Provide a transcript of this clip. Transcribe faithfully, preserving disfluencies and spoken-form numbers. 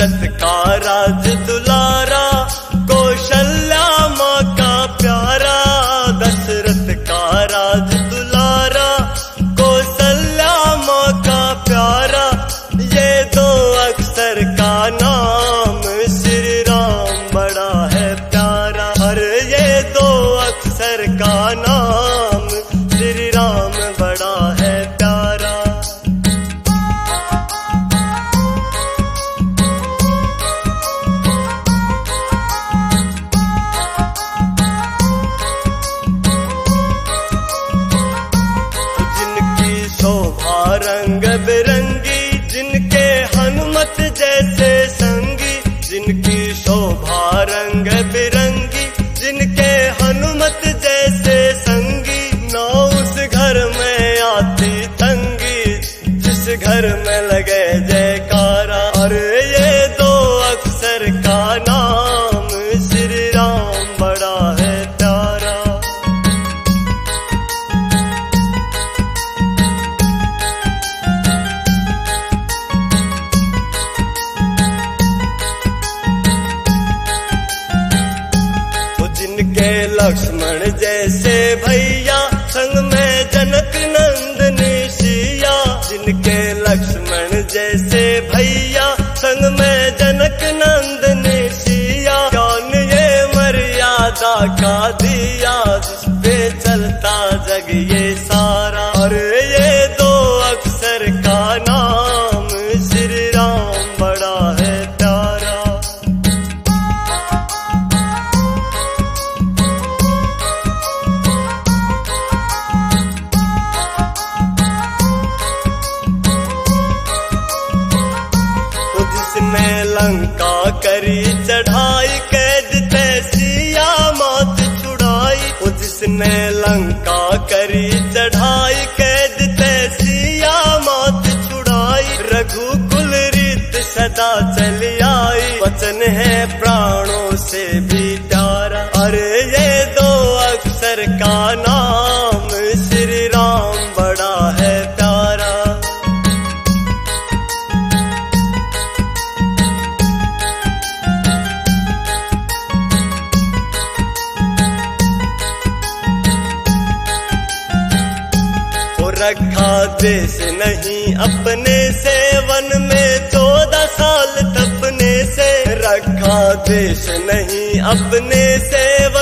दशरथ का राज दुलारा, कौशल्या माँ का प्यारा। दशरथ का राज दुलारा, कौशल्या माँ का प्यारा। ये दो अक्षर का नाम श्री राम बड़ा है प्यारा। अरे ये दो अक्षर का नाम श्री राम बड़ा है प्यारा। जिनकी शोभा रंग बिरंगी, जिनके हनुमत जैसे संगी। जिनकी शोभा रंग बिरंगी, जिनके हनुमत जैसे संगी। ना उस घर में आती तंगी, जिस घर में लगे जयकारा। और ये दो अक्षर का नाम श्री राम बड़ा है प्यारा। जिनके लक्ष्मण जैसे भैया, संग में जनक नंदनी सिया। जिनके लक्ष्मण जैसे भैया, संग में जनक नंदनी सिया। कौन ये मर्यादा का दिया, जिस पे चलता जग ये सारा। और ये दो अक्षर का नाम श्री राम बड़ा है प्यारा। जिसने लंका करी चढ़ाई, कैद तैसिया मौत छुड़ाई। वो जिसने लंका करी चढ़ाई, कैद तैसिया मौत छुड़ाई। रघुकुल रीत सदा चली आई, वचन है प्राणों से भी प्यारा। अरे ये दो अक्षर का नाम श्री राम बड़ा है प्यारा। रखा देश नहीं अपने से, वन में चौदह साल तपने से। रखा देश नहीं अपने से,